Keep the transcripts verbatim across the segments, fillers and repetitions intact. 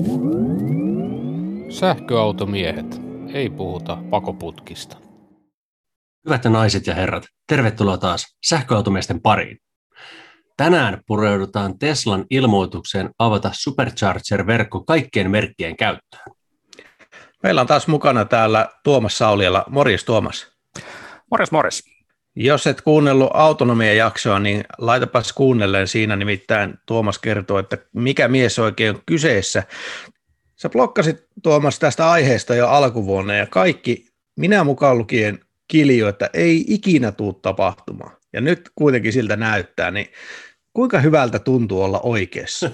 Sähköautomiehet, ei puhuta pakoputkista. Hyvät naiset ja herrat, tervetuloa taas sähköautomiesten pariin. Tänään pureudutaan Teslan ilmoitukseen avata Supercharger-verkko kaikkien merkkien käyttöön. Meillä on taas mukana täällä Tuomas Sauliala. Morjes Tuomas. Morjes, morjes. Jos et kuunnellut autonomia-jaksoa, niin laitapas kuunnelleen siinä, nimittäin Tuomas kertoo, että mikä mies oikein on kyseessä. Sä blokkasit Tuomas tästä aiheesta jo alkuvuonna ja kaikki, minä mukaan lukien, kiljo, että ei ikinä tule tapahtumaan. Ja nyt kuitenkin siltä näyttää, niin kuinka hyvältä tuntuu olla oikeassa?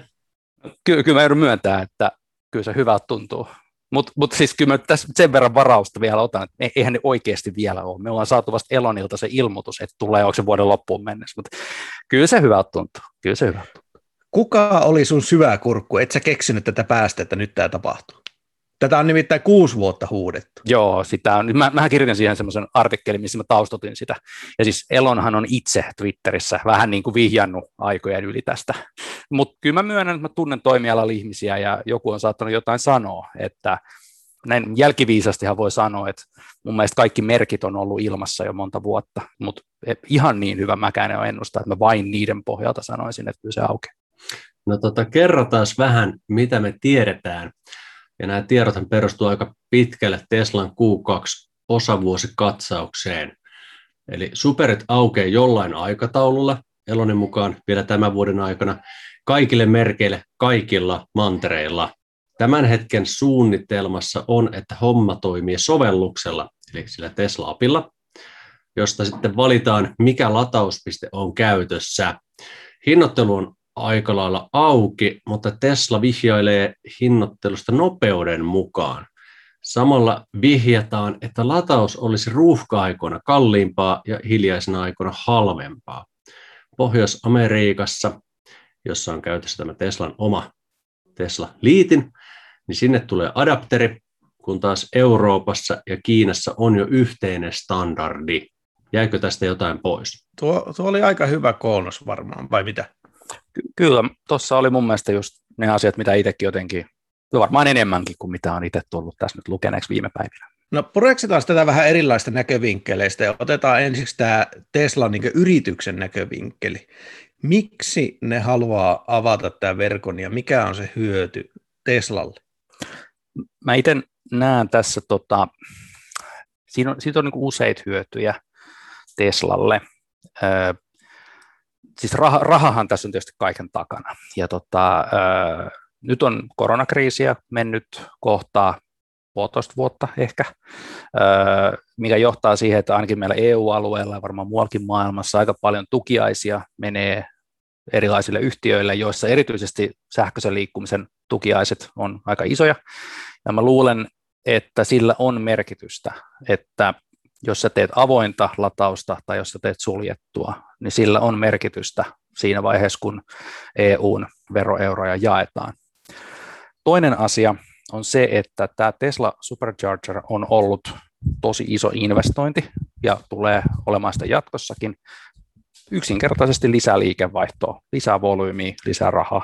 Ky- kyllä mä joudun myöntää, että kyllä se hyvältä tuntuu. Mutta mut siis kyllä mä tässä sen verran varausta vielä otan, että eihän ne oikeasti vielä ole. Me ollaan saatu vasta Elonilta se ilmoitus, että tulee onko se vuoden loppuun mennessä, mutta kyllä se hyvältä tuntuu. Kyllä se hyvältä tuntuu. Kuka oli sun syvä kurkku? Et sä keksinyt tätä päästä, että nyt tämä tapahtuu? Tätä on nimittäin kuusi vuotta huudettu. Joo, sitä on. Mä, mähän kirjoitin siihen semmoisen artikkelin, missä mä taustotin sitä. Ja siis Elonhan on itse Twitterissä vähän niin kuin vihjannut aikojen yli tästä. Mutta kyllä mä myönnän, että mä tunnen toimialalla ihmisiä ja joku on saattanut jotain sanoa, että näin jälkiviisastihan voi sanoa, että mun mielestä kaikki merkit on ollut ilmassa jo monta vuotta, mutta ihan niin hyvä mäkään en ole ennustaa, että mä vain niiden pohjalta sanoisin, että kyllä se aukeaa. No tota, kerrotaan vähän, mitä me tiedetään. Ja nämä tiedothan perustuu aika pitkälle Teslan Q kaksi osavuosikatsaukseen. Eli superit aukeaa jollain aikataululla, Elonin mukaan vielä tämän vuoden aikana, kaikille merkeille, kaikilla mantereilla. Tämän hetken suunnitelmassa on, että homma toimii sovelluksella, eli sillä Tesla-apilla, josta sitten valitaan, mikä latauspiste on käytössä. Hinnoittelu on aika lailla auki, mutta Tesla vihjailee hinnoittelusta nopeuden mukaan. Samalla vihjataan, että lataus olisi ruuhka-aikoina kalliimpaa ja hiljaisena aikoina halvempaa. Pohjois-Amerikassa, jossa on käytössä tämä Teslan oma Tesla-liitin, niin sinne tulee adapteri, kun taas Euroopassa ja Kiinassa on jo yhteinen standardi. Jäikö tästä jotain pois? Tuo, tuo oli aika hyvä koonnos varmaan, vai mitä? Ky- Kyllä, tuossa oli mun mielestä just ne asiat, mitä itsekin jotenkin, varmaan enemmänkin kuin mitä on itse tullut tässä nyt lukeneeksi viime päivinä. No pureksitaan tätä vähän erilaista näkövinkkeleistä ja otetaan ensiksi tämä Teslan niin yrityksen näkövinkkeli. Miksi ne haluaa avata tämän verkon ja mikä on se hyöty Teslalle? Mä itse näen tässä, tota, siinä on, siitä on niin kuin useita hyötyjä Teslalle. Ö, siis rah, rahahan tässä on tietysti kaiken takana. Ja tota, ö, nyt on koronakriisiä mennyt kohtaa puolitoista vuotta ehkä, ö, mikä johtaa siihen, että ainakin meillä E U-alueella ja varmaan muuallakin maailmassa aika paljon tukiaisia menee erilaisille yhtiöille, joissa erityisesti sähköisen liikkumisen tukiaiset on aika isoja. Ja mä luulen, että sillä on merkitystä, että jos sä teet avointa latausta tai jos sä teet suljettua, niin sillä on merkitystä siinä vaiheessa, kun E U:n veroeuroja jaetaan. Toinen asia on se, että tämä Tesla Supercharger on ollut tosi iso investointi ja tulee olemaan sitä jatkossakin. Yksinkertaisesti lisää liikevaihtoa, lisää volyymiä, lisää rahaa.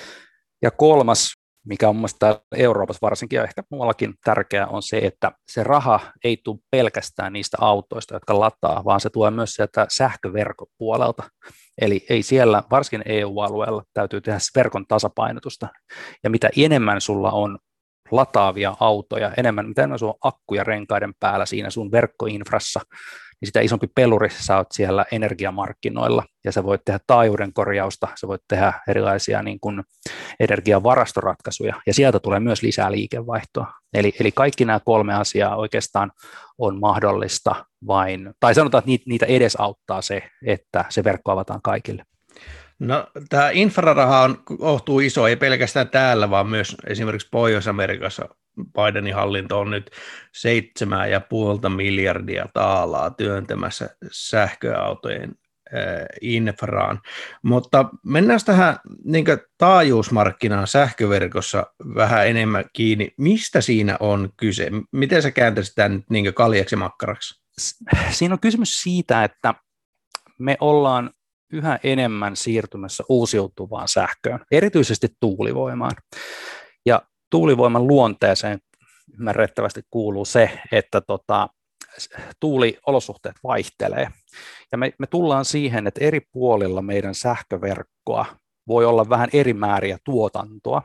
Ja kolmas, mikä on mielestäni täällä Euroopassa varsinkin ja ehkä muuallakin tärkeää, on se, että se raha ei tule pelkästään niistä autoista, jotka lataa, vaan se tulee myös sieltä sähköverkon puolelta. Eli ei siellä, varsinkin E U-alueella, täytyy tehdä verkon tasapainotusta. Ja mitä enemmän sulla on lataavia autoja, enemmän, mitä enemmän sulla on akkuja renkaiden päällä siinä sun verkkoinfrassa, niin sitä isompi peluri sä oot siellä energiamarkkinoilla, ja sä voit tehdä taajuuden korjausta, sä voit tehdä erilaisia niin kuin energiavarastoratkaisuja, ja sieltä tulee myös lisää liikevaihtoa. Eli, eli kaikki nämä kolme asiaa oikeastaan on mahdollista vain, tai sanotaan, että niitä, niitä edesauttaa se, että se verkko avataan kaikille. No, tämä infraraha on kohtuu iso, ei pelkästään täällä, vaan myös esimerkiksi Pohjois-Amerikassa Bidenin hallinto on nyt seitsemän ja puolta miljardia taalaa työntämässä sähköautojen äh, infraan. Mutta mennään tähän niin taajuusmarkkinaan sähköverkossa vähän enemmän kiinni. Mistä siinä on kyse? Miten sä kääntäisit tämän nyt niin kaljaksi makkaraksi? Siinä on kysymys siitä, että me ollaan yhä enemmän siirtymässä uusiutuvaan sähköön, erityisesti tuulivoimaan. Ja tuulivoiman luonteeseen ymmärrettävästi kuuluu se, että tota, tuuliolosuhteet vaihtelee. Ja me, me tullaan siihen, että eri puolilla meidän sähköverkkoa voi olla vähän eri määriä tuotantoa.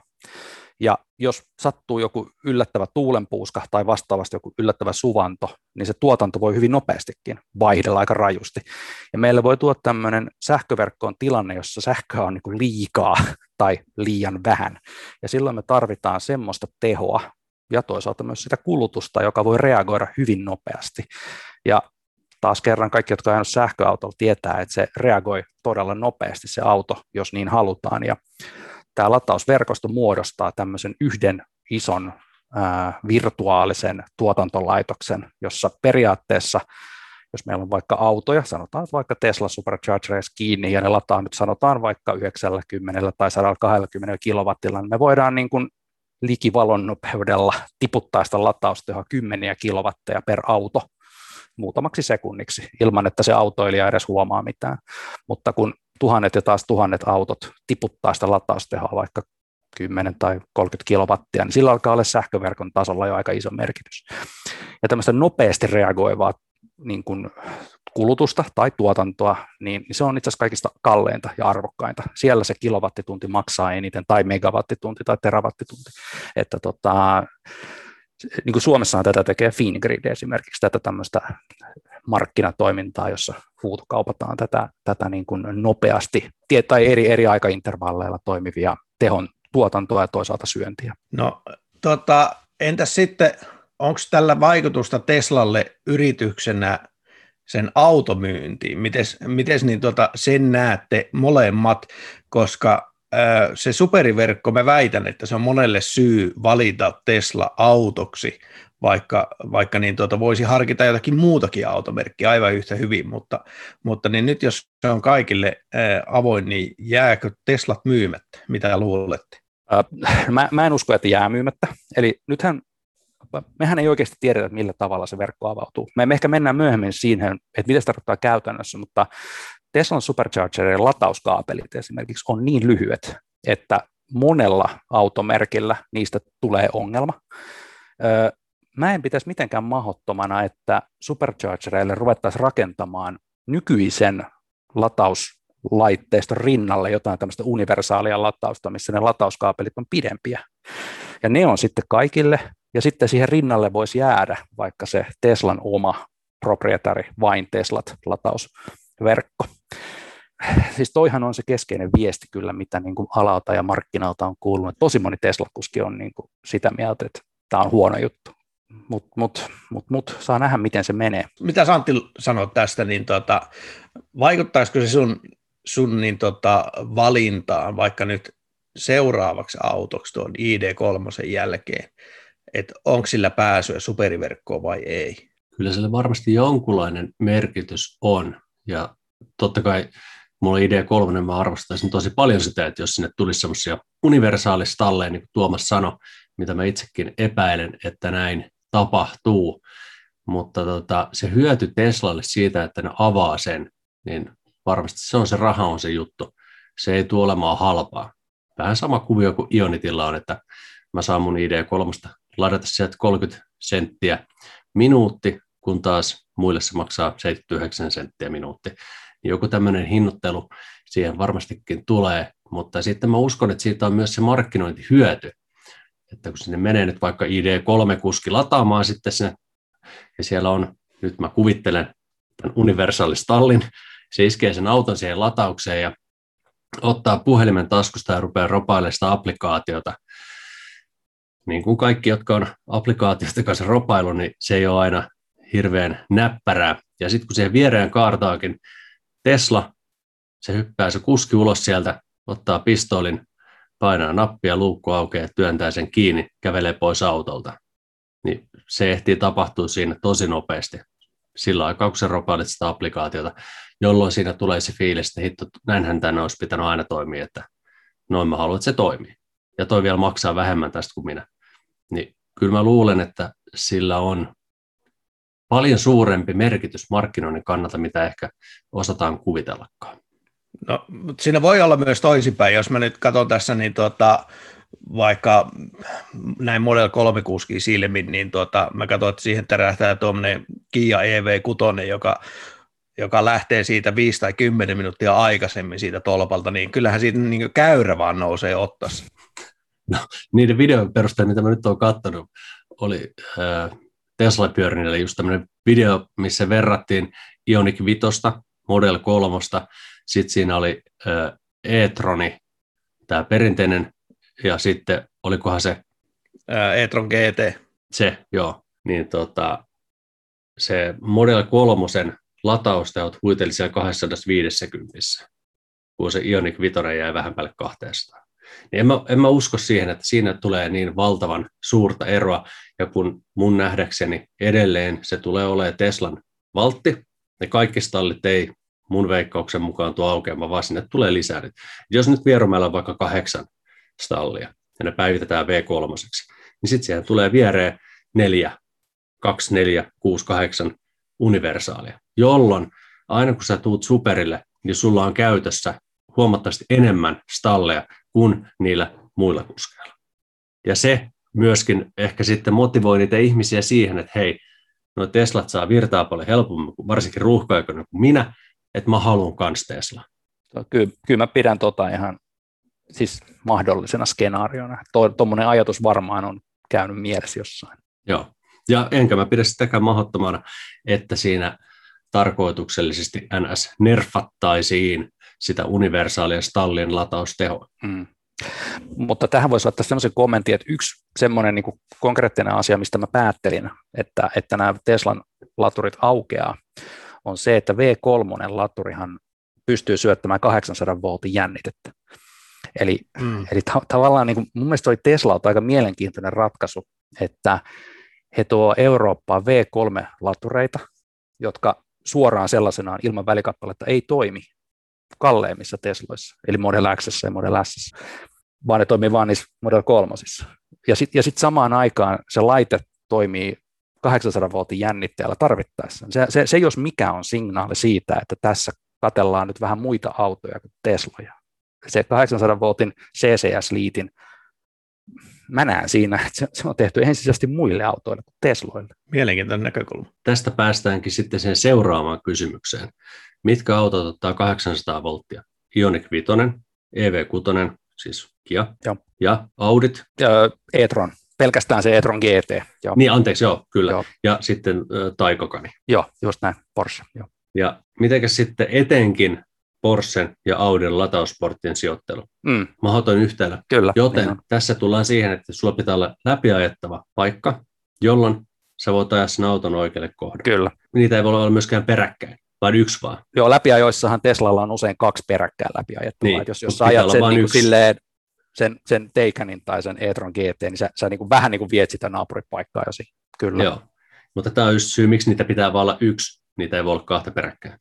Ja jos sattuu joku yllättävä tuulenpuuska tai vastaavasti joku yllättävä suvanto, niin se tuotanto voi hyvin nopeastikin vaihdella aika rajusti. Ja meillä voi tuoda tämmöinen sähköverkkoon tilanne, jossa sähköä on niin kuin liikaa tai liian vähän. Ja silloin me tarvitaan semmoista tehoa ja toisaalta myös sitä kulutusta, joka voi reagoida hyvin nopeasti. Ja taas kerran kaikki, jotka on ajanut sähköautolla, tietää, että se reagoi todella nopeasti se auto, jos niin halutaan. Ja tämä latausverkosto muodostaa tämmöisen yhden ison ää, virtuaalisen tuotantolaitoksen, jossa periaatteessa, jos meillä on vaikka autoja, sanotaan että vaikka Tesla Superchargereissa kiinni, ja ne lataa nyt sanotaan vaikka yhdeksänkymmentä tai sata kaksikymmentä kilowattilla, niin me voidaan niin kuin likivalon nopeudella tiputtaa sitä lataustehoa kymmeniä kilowatteja per auto muutamaksi sekunniksi, ilman että se autoilija edes huomaa mitään. Mutta kun tuhannet ja taas tuhannet autot tiputtaa sitä lataustehoa vaikka kymmenen tai kolmekymmentä kilowattia, niin sillä alkaa olla sähköverkon tasolla jo aika iso merkitys. Ja tämmöistä nopeasti reagoivaa niin kuin kulutusta tai tuotantoa, niin se on itse asiassa kaikista kalleinta ja arvokkainta. Siellä se kilowattitunti maksaa eniten, tai megawattitunti tai terawattitunti. Että tota, niin kuin Suomessahan tätä tekee Fingrid esimerkiksi, tätä tämmöistä markkinatoimintaa, jossa huutokaupataan tätä, tätä niin kuin nopeasti tai eri, eri aikaintervalleilla toimivia tehon tuotantoa ja toisaalta syöntiä. No tota, entäs sitten, onko tällä vaikutusta Teslalle yrityksenä sen automyyntiin? Mites, mites niin tota, sen näette molemmat, koska äh, se superiverkko, mä väitän, että se on monelle syy valita Tesla autoksi, vaikka, vaikka niin tuota, voisi harkita jotakin muutakin automerkkiä aivan yhtä hyvin, mutta, mutta niin nyt jos se on kaikille äh, avoin, niin jääkö Teslat myymättä? Mitä luulette? Äh, mä, mä en usko, että jää myymättä. Eli nythän mehän ei oikeasti tiedetä, millä tavalla se verkko avautuu. Me ehkä mennään myöhemmin siihen, että mitä se tarkoittaa käytännössä, mutta Teslan Superchargerin latauskaapelit esimerkiksi on niin lyhyet, että monella automerkillä niistä tulee ongelma. Mä en pitäisi mitenkään mahdottomana, että Superchargereille ruvettaisiin rakentamaan nykyisen latauslaitteiston rinnalle jotain tämmöistä universaalia latausta, missä ne latauskaapelit on pidempiä. Ja ne on sitten kaikille, ja sitten siihen rinnalle voisi jäädä vaikka se Teslan oma proprietary, vain Teslat latausverkko. Siis toihan on se keskeinen viesti kyllä, mitä niin kuin alalta ja markkinalta on kuulunut. Tosi moni Tesla-kuski on niin kuin sitä mieltä, että tämä on huono juttu, mutta mut, mut, mut, saa nähdä, miten se menee. Mitä Santti sanoi tästä, niin tota, vaikuttaisiko se sun, sun niin tota, valintaan vaikka nyt seuraavaksi autoksi tuon I D kolme jälkeen, että onko sillä pääsyä superiverkkoon vai ei? Kyllä sillä varmasti jonkunlainen merkitys on, ja totta kai mulla I D kolme, mä arvostaisin tosi paljon sitä, että jos sinne tulisi semmoisia universaalistalleja, niin kuin Tuomas sanoi, mitä mä itsekin epäilen, että näin tapahtuu, mutta tota, se hyöty Teslalle siitä, että ne avaa sen, niin varmasti se on se raha on se juttu, se ei tule olemaan halpaa. Vähän sama kuvio kuin Ionitilla on, että mä saan mun I D kolme ladata sieltä kolmekymmentä senttiä minuutti, kun taas muille se maksaa seitsemänkymmentäyhdeksän senttiä minuutti. Joku tämmöinen hinnoittelu siihen varmastikin tulee, mutta sitten mä uskon, että siitä on myös se markkinointihyöty, että kun sinne menee nyt vaikka I D kolme kuski lataamaan sitten sinne, ja siellä on, nyt mä kuvittelen tämän universaalistallin, se iskee sen auton siihen lataukseen ja ottaa puhelimen taskusta ja rupeaa ropailemaan sitä applikaatiota. Niin kuin kaikki, jotka on applikaatiosta kanssa ropailu, niin se ei ole aina hirveän näppärää. Ja sitten kun siihen viereen kaartaakin Tesla, se hyppää se kuski ulos sieltä, ottaa pistoolin, painaa nappia, luukku aukeaa, työntää sen kiinni, kävelee pois autolta. Niin se ehtii tapahtua siinä tosi nopeasti. Sillä aikaa, kun sä ropailet sitä applikaatiota, jolloin siinä tulee se fiilis, että hitto, näinhän tänne olisi pitänyt aina toimia, että noin mä haluan, että se toimii. Ja toi vielä maksaa vähemmän tästä kuin minä. Niin kyllä mä luulen, että sillä on paljon suurempi merkitys markkinoinnin kannalta, mitä ehkä osataan kuvitellakaan. No, mutta siinä voi olla myös toisinpäin. Jos mä nyt katson tässä, niin tuota, vaikka näin Model kolme kuski silmin, niin tuota, mä katsoin, että siihen tärähtää tuommoinen Kia E V kuusi, joka, joka lähtee siitä viisi tai kymmenen minuuttia aikaisemmin siitä tolpalta, niin kyllähän siitä niin käyrä vaan nousee ottaessa. No, niiden videon perusteella, mitä mä nyt oon katsonut, oli äh, Tesla-pyörinnillä just tämmöinen video, missä verrattiin Ioniq viisi, Model kolme, sitten siinä oli äh, e-troni, tämä perinteinen, ja sitten olikohan se e-tron G T. Se, joo. Niin tota, se Model kolme lataustehot huiteli siellä kaksisataaviisikymmentä, kun se Ioniq viisi jäi vähän päälle kaksisataa. Niin en, mä, en mä usko siihen, että siinä tulee niin valtavan suurta eroa, ja kun mun nähdäkseni edelleen se tulee olemaan Teslan valtti, ne kaikki stallit ei mun veikkauksen mukaan tuo aukeamaan, vaan sinne tulee lisää. Jos nyt Vierumäellä on vaikka kahdeksan stallia, ja ne päivitetään V kolme, niin sitten siihen tulee viereen neljä, kaksi, neljä, kuusi, kahdeksan universaalia, jolloin aina kun sä tuut superille, niin sulla on käytössä huomattavasti enemmän stalleja kuin niillä muilla kuskeilla. Ja se myöskin ehkä sitten motivoi niitä ihmisiä siihen, että hei, no Teslat saa virtaa paljon helpommin, varsinkin ruuhka-aikoina kuin minä, että mä haluan kans Tesla. Kyllä, kyllä mä pidän tota ihan siis mahdollisena skenaariona. Tuommoinen ajatus varmaan on käynyt mielessä jossain. Joo, ja enkä mä pidä sitäkään mahdottomana, että siinä tarkoituksellisesti N S nerfattaisiin sitä universaalia stallien lataustehoa. Mm. Mutta tähän voisi ottaa sellaisen kommentin, että yksi semmoinen niin kuin konkreettinen asia, mistä mä päättelin, että, että nämä Teslan laturit aukeaa, on se, että V kolme laturihan pystyy syöttämään kahdeksansadan voltin jännitettä. Eli, mm. eli ta- tavallaan niin kuin, mun mielestä oli Teslalta aika mielenkiintoinen ratkaisu, että he tuo Eurooppaan V kolme latureita, jotka suoraan sellaisenaan ilman välikappaletta ei toimi kalleimmissa Tesloissa, eli Model X ja Model S, vaan ne toimii vain niissä Model kolmosissa. Ja sitten sit samaan aikaan se laite toimii kahdeksansadan voltin jännitteellä tarvittaessa. Se, se, se jos mikä on signaali siitä, että tässä katsellaan nyt vähän muita autoja kuin Tesloja. Se kahdeksansadan voltin C C S-liitin, mä näen siinä, että se, se on tehty ensisijaisesti muille autoille kuin Tesloille. Mielenkiintoinen näkökulma. Tästä päästäänkin sitten sen seuraavaan kysymykseen. Mitkä autot ottaa kahdeksansataa volttia? Ioniq viisi, E V kuusi, siis Kia, joo. Ja Audit. Ja e-tron, pelkästään se e-tron G T. Joo. Niin, anteeksi, joo, kyllä. Joo. Ja sitten äh, Taikokani. Joo, just näin, Porsche. Joo. Ja mitenkäs sitten etenkin Porschen ja Audin latausporttien sijoittelu? Mm. Mahdoton yhtälö. Kyllä. Joten niin tässä tullaan siihen, että sulla pitää olla läpiajettava paikka, jolloin sä voit ajaa sen auton oikealle kohdalle. Kyllä. Niitä ei voi olla myöskään peräkkäin, vaan yksi vaan. Joo, läpiajoissahan Teslalla on usein kaksi peräkkäin läpiajettavaa. Niin, jos jos sä ajat sen, niin silleen, sen, sen Taycanin tai sen e-tron G T, niin sä, sä niin kuin vähän niin kuin viet sitä naapuripaikkaa jo siinä. Kyllä. Joo, mutta tämä on just syy, miksi niitä pitää vaan olla yksi, niitä ei voi olla kahta peräkkäin.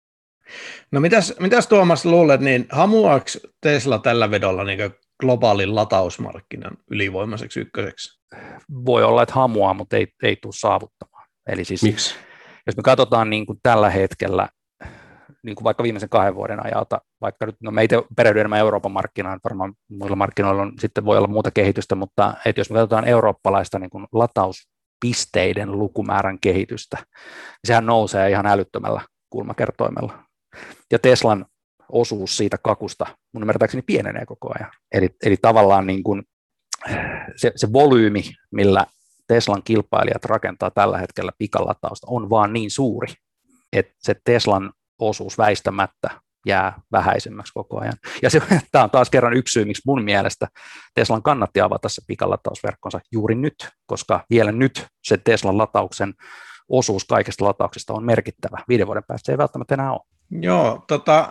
No mitäs, mitäs Tuomas luulet, niin hamuaako Tesla tällä vedolla niin globaalin latausmarkkinan ylivoimaiseksi ykköseksi? Voi olla, että hamuaa, mutta ei, ei tule saavuttamaan. Eli siis, miksi? Jos me katsotaan niin kuin tällä hetkellä, niin kuin vaikka viimeisen kahden vuoden ajalta, vaikka nyt, no me itse perehdy enemmän Euroopan markkinaan, varmaan muilla markkinoilla on, sitten voi olla muuta kehitystä, mutta että jos me katsotaan eurooppalaista niin kuin latauspisteiden lukumäärän kehitystä, niin sehän nousee ihan älyttömällä kulmakertoimella. Ja Teslan osuus siitä kakusta mun ymmärtääkseni pienenee koko ajan. Eli, eli tavallaan niin kuin se, se volyymi, millä Teslan kilpailijat rakentaa tällä hetkellä pikalatausta, on vaan niin suuri, että se Teslan osuus väistämättä jää vähäisemmäksi koko ajan. Ja se, tämä on taas kerran yksi syy, miksi mun mielestä Teslan kannatti avata se pikalatausverkkonsa juuri nyt, koska vielä nyt se Teslan latauksen osuus kaikista latauksista on merkittävä. Viiden vuoden päästä se ei välttämättä enää ole. Joo, tota,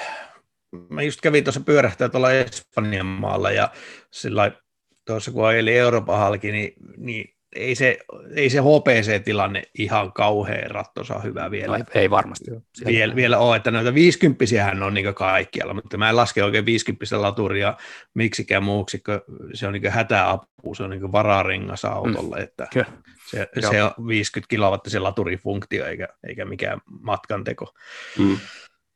mä just kävin tuossa pyörähtää tuolla Espanjan maalla ja sillä tuossa kun ajeli Euroopan halki, niin, niin ei, se, ei se H P C-tilanne ihan kauhean rattosa hyvä vielä. No, ei varmasti. Viel, vielä ole, että noita viisikymppisiähän on niin kaikkialla, mutta mä en laske oikein viisikymppistä laturia miksikään muuksi, kun se on niin hätäapu, se on niin vararengas autolle, mm. että se, se on viisikymmentä kilowattisen laturifunktio eikä, eikä mikään matkanteko. Mm.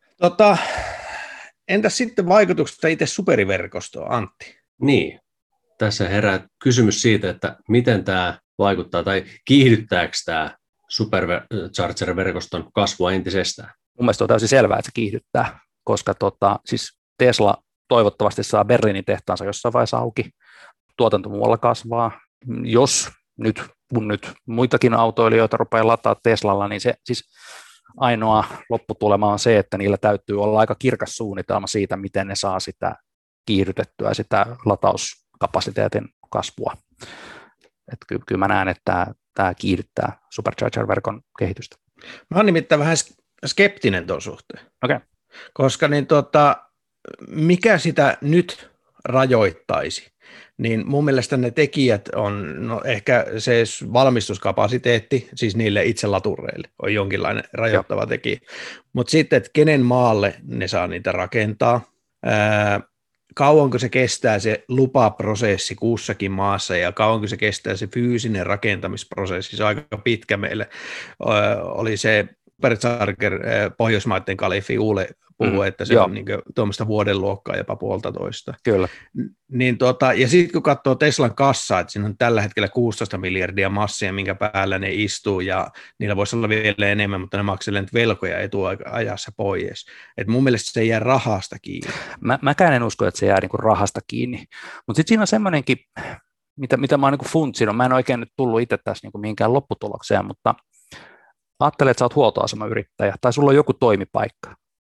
Tota, entäs sitten vaikutukset itse superiverkostoon, Antti? Niin, tässä herää kysymys siitä, että miten tämä vaikuttaa tai kiihdyttääkö tämä Supercharger-verkoston kasvua entisestään? Mun mielestä on täysin selvää, että se kiihdyttää, koska tota, siis Tesla toivottavasti saa Berliinin tehtaansa jossain vaiheessa auki, tuotanto muualla kasvaa. Jos nyt, kun nyt muitakin autoilijoita rupeaa lataa Teslalla, niin se siis ainoa lopputulema on se, että niillä täytyy olla aika kirkas suunnitelma siitä, miten ne saa sitä kiihdytettyä, sitä latauskapasiteetin kasvua. Että kyllä, kyllä mä näen, että tämä kiihdyttää Supercharger-verkon kehitystä. Mä oon nimittäin vähän skeptinen tuon suhteen, okay. koska niin tota, mikä sitä nyt rajoittaisi, niin mun mielestä ne tekijät on, no ehkä se valmistuskapasiteetti, siis niille itse latureille on jonkinlainen rajoittava Joo. tekijä, mutta sitten, että kenen maalle ne saa niitä rakentaa, ää, kauanko se kestää se lupaprosessi kussakin maassa ja kauanko se kestää se fyysinen rakentamisprosessi, se on aika pitkä meille, ää, oli se Supercharger Pohjoismaiden kalifi Uule puhuu, mm, että se joo. on niin tuommoista vuoden luokkaa jopa puolitoista. Kyllä. Niin tota, ja sitten kun katsoo Teslan kassaa, että siinä on tällä hetkellä kuusitoista miljardia massia, minkä päällä ne istuu, ja niillä voisi olla vielä enemmän, mutta ne makselee nyt velkoja etuajassa pois. Et mun mielestä se ei jää rahasta kiinni. Mä, mäkään en usko, että se jää niinku rahasta kiinni, mutta sitten siinä on semmoinenkin, mitä, mitä mä oon niinku funtsinut, mä en oikein nyt tullut itse tässä niinku mihinkään lopputulokseen, mutta ajattele, että sä oot huoltoasemayrittäjä tai sulla on joku toimipaikka,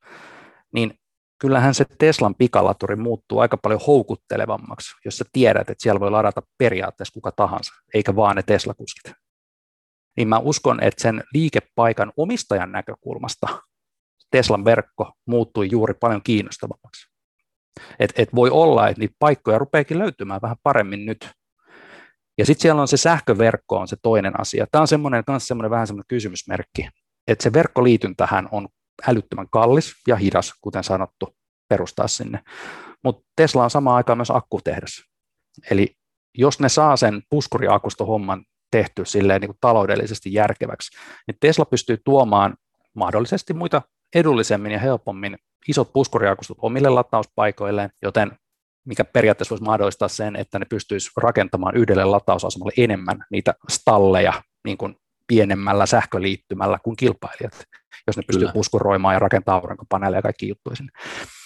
niin kyllähän se Teslan pikalaturi muuttuu aika paljon houkuttelevammaksi, jos sä tiedät, että siellä voi ladata periaatteessa kuka tahansa, eikä vaan ne Tesla-kuskit. Niin mä uskon, että sen liikepaikan omistajan näkökulmasta Teslan verkko muuttui juuri paljon kiinnostavammaksi. Et, et voi olla, että niitä paikkoja rupeakin löytymään vähän paremmin nyt. Ja sitten siellä on se sähköverkko on se toinen asia. Tämä on semmoinen, myös semmoinen vähän semmoinen kysymysmerkki, että se verkkoliityntähän on älyttömän kallis ja hidas, kuten sanottu, perustaa sinne. Mutta Tesla on samaan aikaan myös akkutehdas. Eli jos ne saa sen puskuriakustohomman tehty silleen niin kuin taloudellisesti järkeväksi, niin Tesla pystyy tuomaan mahdollisesti muita edullisemmin ja helpommin isot puskuriakustot omille latauspaikoilleen, joten mikä periaatteessa voisi mahdollistaa sen, että ne pystyisi rakentamaan yhdelle latausasemalle enemmän niitä stalleja niin kuin pienemmällä sähköliittymällä kuin kilpailijat, jos ne pystyy kyllä puskuroimaan ja rakentaa aurinkopaneeleja ja kaikki juttuja sinne.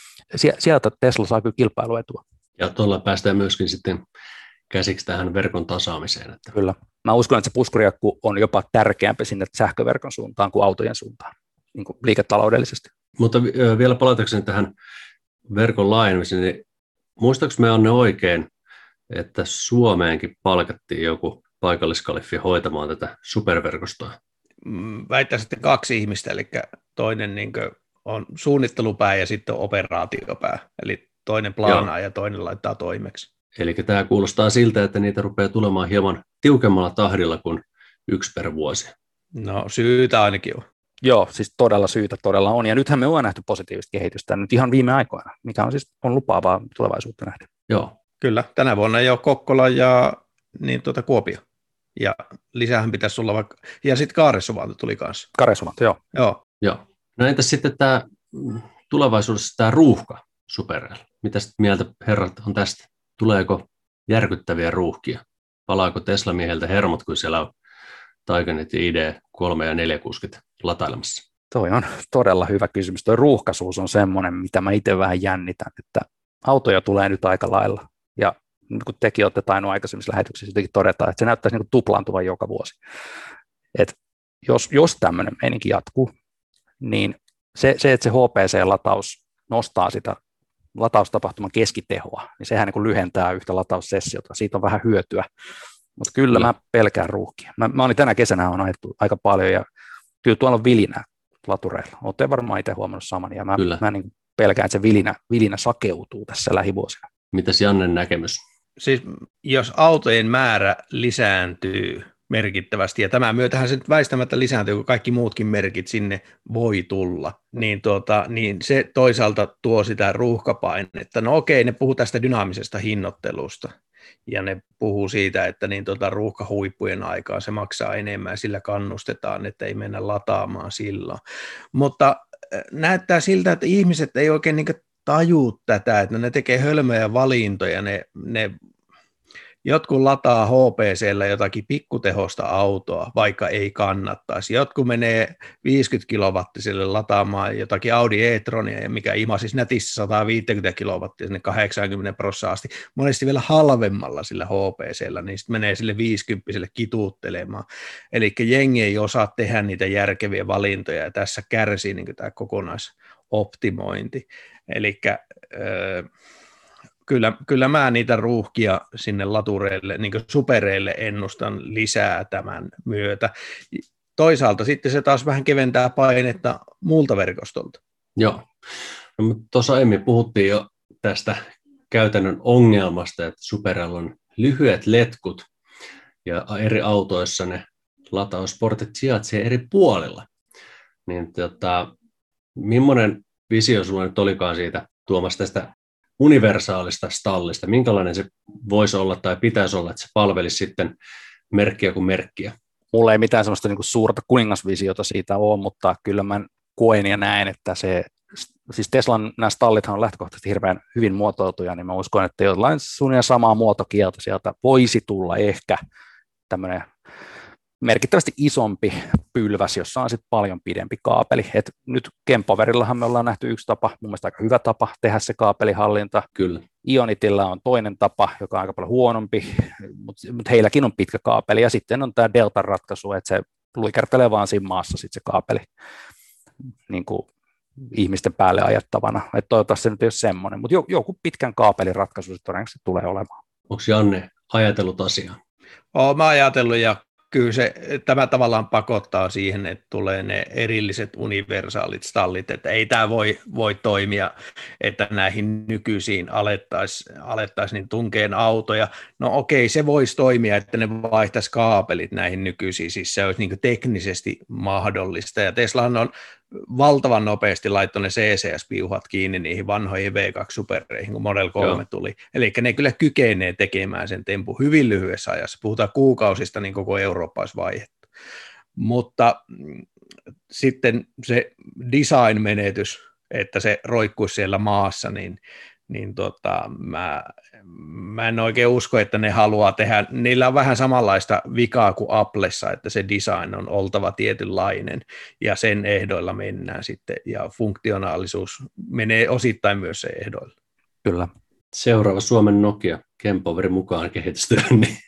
Sieltä Tesla saa kyllä kilpailuetua. Ja tuolla päästään myöskin sitten käsiksi tähän verkon tasaamiseen. Että kyllä. Mä uskon, että se puskuriakku on jopa tärkeämpi sinne sähköverkon suuntaan kuin autojen suuntaan, niin kuin liiketaloudellisesti. Mutta vielä palatakseni tähän verkon laajenemiseen, niin muistaaks me Anne oikein, että Suomeenkin palkattiin joku paikalliskaliffi hoitamaan tätä superverkostoa? Väittäisin, että kaksi ihmistä, eli toinen niin on suunnittelupää ja sitten on operaatiopää, eli toinen plaanaa Joo. ja toinen laittaa toimeksi. Eli tämä kuulostaa siltä, että niitä rupeaa tulemaan hieman tiukemmalla tahdilla kuin yksi per vuosi. No syytä ainakin on. Joo, siis todella syytä todella on, ja nythän me ollaan nähty positiivista kehitystä nyt ihan viime aikoina, mikä on siis on lupaavaa tulevaisuutta nähdä. Joo. Kyllä, tänä vuonna jo Kokkola ja niin tuota Kuopio, ja lisäähän pitäisi olla vaikka, ja sitten Kaaresuvanto tuli kanssa. Kaaresuvanto, joo. Joo. Joo. No entäs sitten tämä tulevaisuudessa tämä ruuhka Superilla? Mitä mieltä herrat on tästä? Tuleeko järkyttäviä ruuhkia? Palaako Tesla-mieheltä hermot, kun siellä on Taycanet ja I D kolme ja neljä kuskit latailemassa? Toi on todella hyvä kysymys. Tuo ruuhkaisuus on semmoinen, mitä mä itse vähän jännitän, että autoja tulee nyt aika lailla. Ja kun tekin olette tainnut aikaisemmissa lähetyksissä jotenkin todeta, että se näyttäisi niin kuin tuplaantuvan joka vuosi. Et jos, jos tämmöinen meininki jatkuu, niin se, se, että se H P C-lataus nostaa sitä lataustapahtuman keskitehoa, niin sehän niin kuin lyhentää yhtä lataussessiota. Siitä on vähän hyötyä. Mutta kyllä mä pelkään ruuhkia. Mä, mä olin tänä kesänä on ajettu aika paljon ja kyllä tuolla on vilinä latureilla. Olette varmaan itse huomannut saman ja mä, mä niin pelkään, että se vilinä, vilinä sakeutuu tässä lähivuosina. Mitäs Jannen näkemys? Siis jos autojen määrä lisääntyy merkittävästi ja tämän myötähän se nyt väistämättä lisääntyy, kun kaikki muutkin merkit sinne voi tulla, niin, tuota, niin se toisaalta tuo sitä ruuhkapainetta. No okei, ne puhuu tästä dynaamisesta hinnoittelusta. Ja ne puhuu siitä, että niin tuota ruuhkahuippujen aikaa se maksaa enemmän, sillä kannustetaan, että ei mennä lataamaan silloin. Mutta näyttää siltä, että ihmiset ei oikein niin tajuu tätä, että ne tekee hölmöjä valintoja, ne, ne Jotkut lataa H P C:llä jotakin pikkutehosta autoa, vaikka ei kannattaisi. Jotkut menee viisikymmentä kilowattiselle lataamaan jotakin Audi e-tronia, mikä imasisi netissä sata viisikymmentä kilowattia sinne kahdeksankymmentä prosenttia asti. Monesti vielä halvemmalla sillä H P C:llä, niin sitten menee sille viisikymppiselle kituuttelemaan. Eli jengi ei osaa tehdä niitä järkeviä valintoja, ja tässä kärsii niin tämä kokonaisoptimointi. Eli öö, Kyllä, kyllä mä niitä ruuhkia sinne latureille, niin kuin supereille ennustan lisää tämän myötä. Toisaalta sitten se taas vähän keventää painetta muulta verkostolta. Joo. No, tuossa aiemmin puhuttiin jo tästä käytännön ongelmasta, että superella on lyhyet letkut ja eri autoissa ne latausportit sijaitsee eri puolilla. Niin tota, millainen visio sulla nyt olikaan siitä Tuomas tästä universaalista stallista, minkälainen se voisi olla tai pitäisi olla, että se palvelisi sitten merkkiä kuin merkkiä? Mulla ei mitään sellaista niin kuin suurta kuningasvisiota siitä ole, mutta kyllä mä koen ja näen, että se, siis Teslan nämä stallithan on lähtökohtaisesti hirveän hyvin muotoiltuja, niin mä uskon, että jollain suunnilleen samaa muotokieltä sieltä voisi tulla ehkä tämmöinen merkittävästi isompi pylväs, jossa on sitten paljon pidempi kaapeli. Et nyt Kemppoverillahan me ollaan nähty yksi tapa, mun mielestä aika hyvä tapa tehdä se kaapelihallinta. Kyllä. Ionitilla on toinen tapa, joka on aika paljon huonompi, mutta mut heilläkin on pitkä kaapeli. Ja sitten on tämä Delta-ratkaisu, että se luikertelee vaan siinä maassa sit se kaapeli niin kuin ihmisten päälle ajattavana. Et toivottavasti se nyt ei ole semmoinen, mutta joku pitkän kaapelin ratkaisu se todennäköisesti tulee olemaan. Onko Janne ajatellut asiaa? Olen mä ajatellut, ja kyllä se, tämä tavallaan pakottaa siihen, että tulee ne erilliset universaalit stallit, että ei tämä voi, voi toimia, että näihin nykyisiin alettaisiin alettais niin tunkeen autoja. No okei, se voisi toimia, että ne vaihtaisi kaapelit näihin nykyisiin, siis se olisi niin kuin teknisesti mahdollista, ja Teslahan on valtavan nopeasti laittoi ne C C S-piuhat kiinni niihin vanhoihin V kaksi Supereihin, kun Model kolme Joo. tuli. Eli ne kyllä kykenee tekemään sen tempun hyvin lyhyessä ajassa. Puhutaan kuukausista, niin koko Eurooppa olisi vaihdettu. Mutta mm, sitten se design-menetys, että se roikkuisi siellä maassa, niin, niin tota, mä, mä en oikein usko, että ne haluaa tehdä. Niillä on vähän samanlaista vikaa kuin Applessa, että se design on oltava tietynlainen, ja sen ehdoilla mennään sitten, ja funktionaalisuus menee osittain myös se ehdoilla. Kyllä. Seuraava Suomen Nokia, Kempoveri mukaan kehitystyön, niin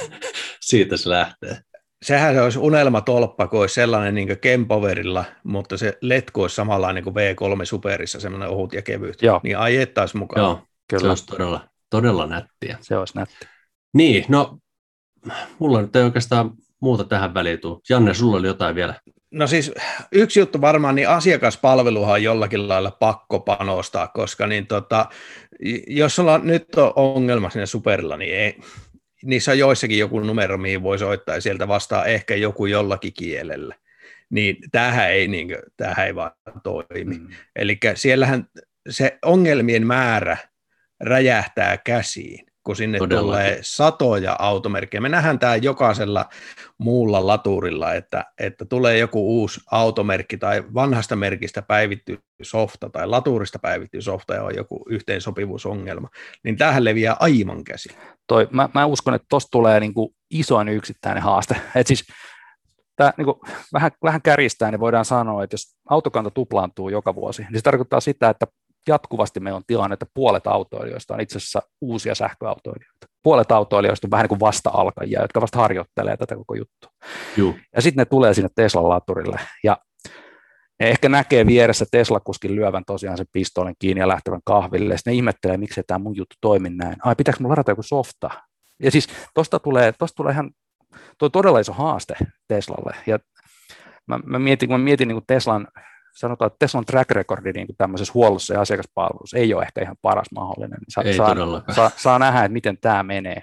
siitä se lähtee. Sehän se olisi unelmatolppa, kun olisi sellainen niin kuin Kempoverilla, mutta se letku olisi samanlainen kuin V kolme Superissa, semmoinen ohut ja kevyt. Joo. Niin ajettaisiin mukaan. Joo, kyllä. Se olisi todella, todella nättiä. Se olisi nätti. Niin, no mulla nyt ei oikeastaan muuta tähän väliin tule. Janne, sulla oli jotain vielä. No siis yksi juttu varmaan, niin asiakaspalveluhan on jollakin lailla pakko panostaa, koska niin tota, jos sulla nyt on ongelma siinä Superilla, niin ei, niissä on joissakin joku numero, mihin voi soittaa, ja sieltä vastaa ehkä joku jollakin kielellä. Niin tämähän ei, niin kuin, tämähän ei vaan toimi. Mm. Eli siellähän se ongelmien määrä räjähtää käsiin, kun sinne Todellakin. Tulee satoja automerkkejä. Me nähdään tämä jokaisella muulla laturilla, että, että tulee joku uusi automerkki tai vanhasta merkistä päivitty softa tai laturista päivitty softa ja on joku yhteensopivuusongelma, niin tämähän leviää aivan käsin. Toi, mä, mä uskon, että tuosta tulee niinku isoin yksittäinen haaste. Et siis, tää, niinku, vähän, vähän kärjistää, niin voidaan sanoa, että jos autokanta tuplaantuu joka vuosi, niin se tarkoittaa sitä, että jatkuvasti meillä on tilanne, että puolet autoilijoista on itse asiassa uusia sähköautoilijoita. Puolet autoilijoista on vähän niin kuin vasta-alkajia, jotka vasta harjoittelee tätä koko juttua. Juh. Ja sitten ne tulee sinne Teslan laturille. Ja ne ehkä näkee vieressä Tesla-kuskin lyövän tosiaan sen pistoolin kiinni ja lähtevän kahville. Ja sitten ne ihmettelee, miksi tämä mun juttu toimi näin. Ai, pitääkö mun ladata joku softa? Ja siis tuosta tulee, tosta tulee ihan tuo todella iso haaste Teslalle. Ja mä, mä mietin, kun mä mietin niin kuin Teslan, sanotaan, että Teslan track recordi niin kuin tämmöisessä huollossa ja asiakaspalvelussa ei ole ehkä ihan paras mahdollinen. Saa, ei saa, saa, saa nähdä, että miten tämä menee.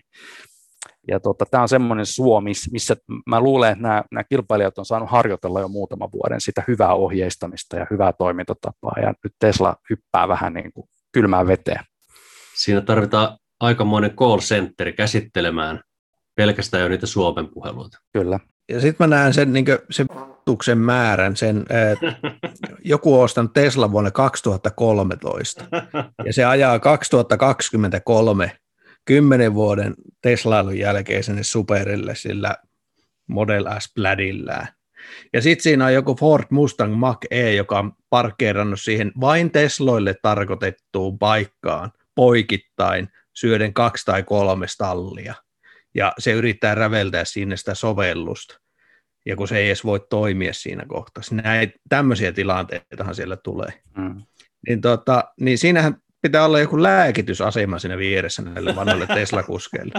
Ja tota, tämä on semmoinen Suomi, missä mä luulen, että nämä, nämä kilpailijat on saanut harjoitella jo muutaman vuoden sitä hyvää ohjeistamista ja hyvää toimintatapaa, ja nyt Tesla hyppää vähän niin kuin kylmään veteen. Siinä tarvitaan aikamoinen call centeri käsittelemään pelkästään jo niitä Suomen puheluita. Kyllä. Ja sitten mä näen sen, niin sen tuksen määrän, sen, että joku on ostanut Tesla vuonna kaksituhattakolmetoista, ja se ajaa kaksituhattakaksikymmentäkolme kymmenen vuoden Teslailun jälkeen sinne Superille sillä Model S Plaidillään. Ja sitten siinä on joku Ford Mustang Mach-E, joka on parkkeerannut siihen vain Tesloille tarkoitettuun paikkaan poikittain syöden kaksi tai kolme stallia. Ja se yrittää räveltää sinne sitä sovellusta. Ja kun se ei edes voi toimia siinä kohtaa. Näin, tämmöisiä tilanteitahan siellä tulee. Mm. Niin, tota, niin siinähän pitää olla joku lääkitysasema siinä vieressä näille vanhoille Tesla-kuskeille.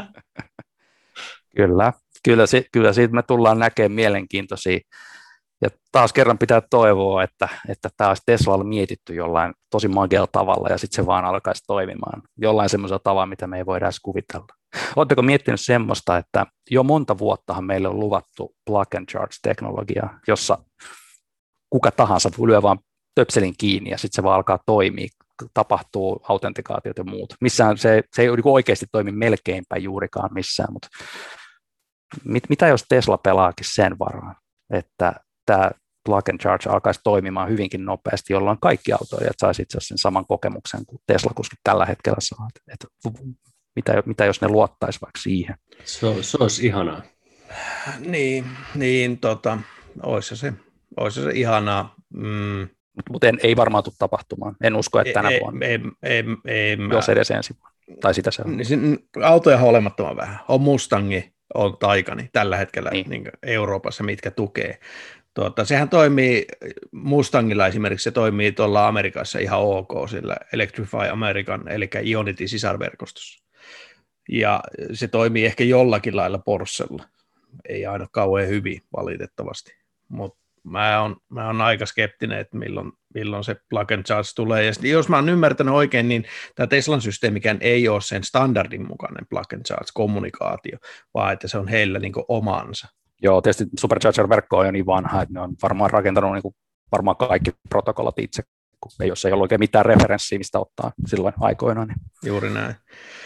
Kyllä, kyllä, si- kyllä siitä me tullaan näkemään mielenkiintoisia. Ja taas kerran pitää toivoa, että, että tämä olisi Teslalla mietitty jollain tosi magealla tavalla ja sitten se vaan alkaisi toimimaan jollain semmoisella tavalla, mitä me ei voida edes kuvitella. Oletteko miettinyt semmoista, että jo monta vuottahan meille on luvattu plug and charge-teknologiaa, jossa kuka tahansa lyö vaan töpselin kiinni ja sitten se vaan alkaa toimia, tapahtuu autentikaatiot ja muut. Missään se, se ei oikeasti toimi melkeinpä juurikaan missään, mutta mit, mitä jos Tesla pelaakin sen varaan, että tämä plug and charge alkaisi toimimaan hyvinkin nopeasti, jolloin kaikki autoilijat saisi itse asiassa sen saman kokemuksen kuin Tesla-kuskit tällä hetkellä saa. Et mitä, mitä jos ne luottaisi vaikka siihen? Se, se olisi ihanaa. Niin, niin tota, olisi se, olisi se ihanaa. Mm. Mutta ei varmaan tule tapahtumaan. En usko, että tänä ei, vuonna. Ei, ei, ei, jos edes ensi vuonna. Tai sitä se on. Niin, autoja on olemattoman vähän. On Mustangi, on Taycan tällä hetkellä niin. Niin Euroopassa, mitkä tukee. Tuota, sehän toimii, Mustangilla esimerkiksi se toimii tuolla Amerikassa ihan ok, sillä Electrify American, eli Ionity-sisarverkostossa. Ja se toimii ehkä jollakin lailla Porschella. Ei aina kauhean hyvin, valitettavasti. Mutta mä oon, mä oon aika skeptinen, että milloin, milloin se plug and charge tulee. Ja jos mä oon ymmärtänyt oikein, niin tämä Teslan systeemikään ei ole sen standardin mukainen plug and charge-kommunikaatio, vaan että se on heillä niin kuin omansa. Joo, tietysti Supercharger-verkko on jo niin vanha, että ne on varmaan rakentanut niin kuin varmaan kaikki protokollat itse, kun ei, jos ei ollut oikein mitään referenssiä, mistä ottaa silloin aikoinaan. Niin. Juuri näin.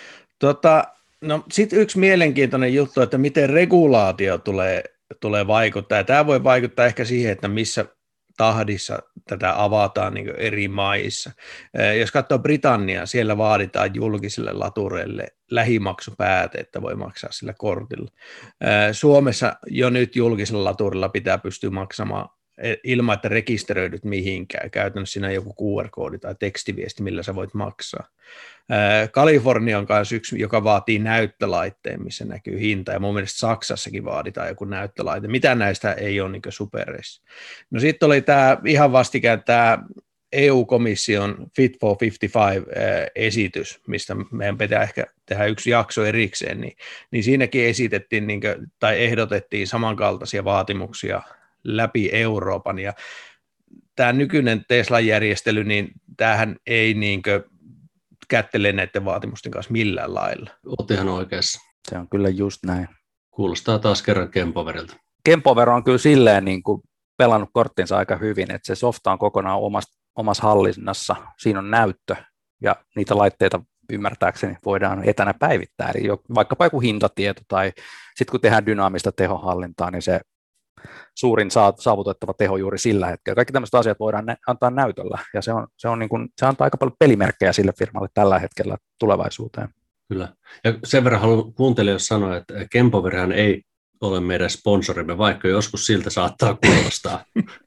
Tota, no, sitten yksi mielenkiintoinen juttu, että miten regulaatio tulee, tulee vaikuttaa. Ja tämä voi vaikuttaa ehkä siihen, että missä tahdissa tätä avataan niin kuin eri maissa. Jos katsoo Britanniaa, siellä vaaditaan julkisille latureille lähimaksupääte, että voi maksaa sillä kortilla. Suomessa jo nyt julkisella laturilla pitää pystyä maksamaan ilman, että rekisteröidyt mihinkään. Käytännössä siinä on joku Q R-koodi tai tekstiviesti, millä sä voit maksaa. Kalifornia on myös yksi, joka vaatii näyttölaitteen, missä näkyy hinta, ja mun mielestä Saksassakin vaaditaan joku näyttölaite. Mitä näistä ei ole niin supereissa? No sitten oli tämä ihan vastikään tämä E U-komission Fit for viisikymmentäviisi-esitys, mistä meidän pitää ehkä tehdä yksi jakso erikseen, niin, niin siinäkin esitettiin niin kuin, tai ehdotettiin samankaltaisia vaatimuksia läpi Euroopan, ja tämä nykyinen Tesla-järjestely, niin tämähän ei niin kuin kättele näiden vaatimusten kanssa millään lailla. Olet ihan oikeassa. Se on kyllä just näin. Kuulostaa taas kerran Kempoverilta. Kempover on kyllä silleen niin kuin pelannut korttinsa aika hyvin, että se softa on kokonaan omassa, omassa hallinnassa, siinä on näyttö, ja niitä laitteita ymmärtääkseni voidaan etänä päivittää, eli jo, vaikkapa joku hintatieto, tai sitten kun tehdään dynaamista tehohallintaa, niin se suurin saavutettava teho juuri sillä hetkellä. Kaikki tämmöiset asiat voidaan nä- antaa näytöllä, ja se, on, se, on niin kuin, se antaa aika paljon pelimerkkejä sille firmalle tällä hetkellä tulevaisuuteen. Kyllä. Ja sen verran haluan kuuntelijoille sanoa, että Kempoverhan ei ole meidän sponsorimme, vaikka joskus siltä saattaa kuulostaa.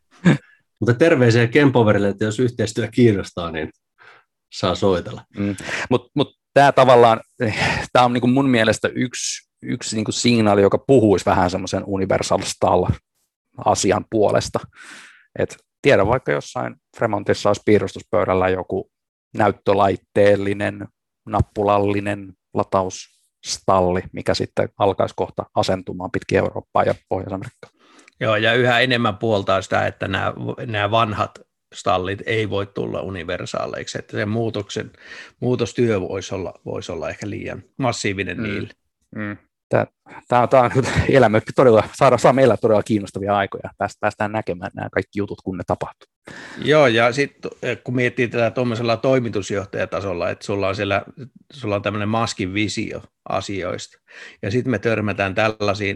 Mutta terveisiä Kempoverille, että jos yhteistyö kiinnostaa, niin saa soitella. Mm. Mutta mut tämä tavallaan, tämä on niinku mun mielestä yksi, yksi niinku signaali, joka puhuisi vähän semmoisen universal stall-asian puolesta. Et tiedän vaikka jossain Fremontissa olisi piirustuspöydällä joku näyttölaitteellinen, nappulallinen latausstalli, mikä sitten alkaisi kohta asentumaan pitkin Eurooppaa ja Pohjois-Amerikkaa. Joo, ja yhä enemmän puoltaa sitä, että nämä, nämä vanhat stallit ei voi tulla universaaleiksi, että se muutoksen, muutostyö voisi olla, voisi olla ehkä liian massiivinen mm. niille. Mm. Tämä, tämä, tämä on elämä todella, saadaan, saamme elää todella kiinnostavia aikoja, päästään näkemään nämä kaikki jutut, kun ne tapahtuu. Joo, ja sitten kun miettii tätä tuollaisella toimitusjohtajatasolla, että sulla on, siellä, sulla on tämmöinen maskin visio asioista, ja sitten me törmätään tällaisiin,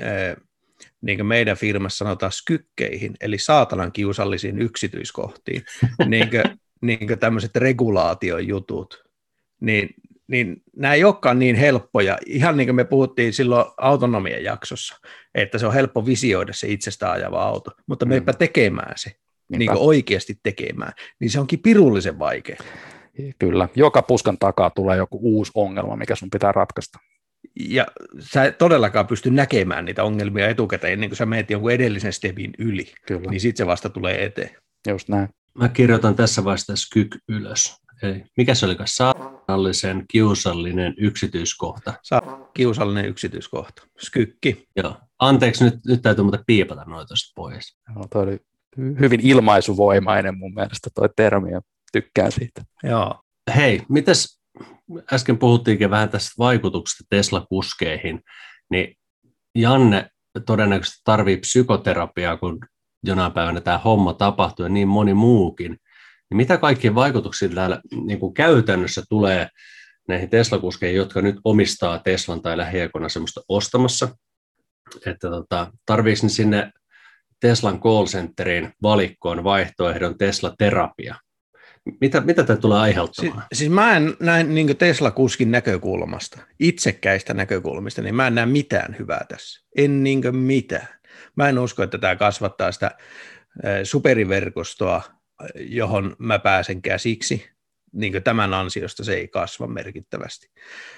niin kuin meidän firmassa sanotaan, skykkeihin, eli saatanan kiusallisiin yksityiskohtiin, niin kuin, niin kuin tämmöiset regulaatiojutut, niin niin nämä ei olekaan niin helppoja. Ihan niin kuin me puhuttiin silloin autonomian jaksossa, että se on helppo visioida se itsestään ajava auto, mutta meipä tekemään se, niin kuin oikeasti tekemään, niin se onkin pirullisen vaikea. Kyllä, joka puskan takaa tulee joku uusi ongelma, mikä sun pitää ratkaista. Ja sä et todellakaan pysty näkemään niitä ongelmia etukäteen, ennen kuin sä menet jonkun edellisen stepin yli, Kyllä. niin sitten se vasta tulee eteen. Just näin. Mä kirjoitan tässä vaiheessa Skyk ylös. Eli mikä se olikaan? Saarallisen kiusallinen yksityiskohta. Saa kiusallinen yksityiskohta. Skykki. Joo. Anteeksi, nyt, nyt täytyy muuten piipata noita tuosta pois. Joo, toi oli hyvin ilmaisuvoimainen mun mielestä toi termi ja tykkään siitä. Joo. Hei, mitäs äsken puhuttiinkin vähän tästä vaikutuksesta Tesla-kuskeihin, niin Janne todennäköisesti tarvitsee psykoterapiaa, kun jonain päivänä tämä homma tapahtuu ja niin moni muukin. Niin mitä kaikkia vaikutuksia täällä niin kuin käytännössä tulee näihin Tesla-kuskeihin, jotka nyt omistaa Teslan tai lähiaikoina semmoista ostamassa, että tota, tarviiko ne sinne Teslan call centeriin valikkoon vaihtoehdon Tesla-terapia? Mitä, mitä tämä tulee aiheuttamaan? Siis, siis mä en näe niin Tesla-kuskin näkökulmasta, itsekkäistä näkökulmista, niin mä en näe mitään hyvää tässä. En niin mitään. Mä en usko, että tämä kasvattaa sitä superiverkostoa, johon mä pääsen käsiksi. Niin tämän ansiosta se ei kasva merkittävästi.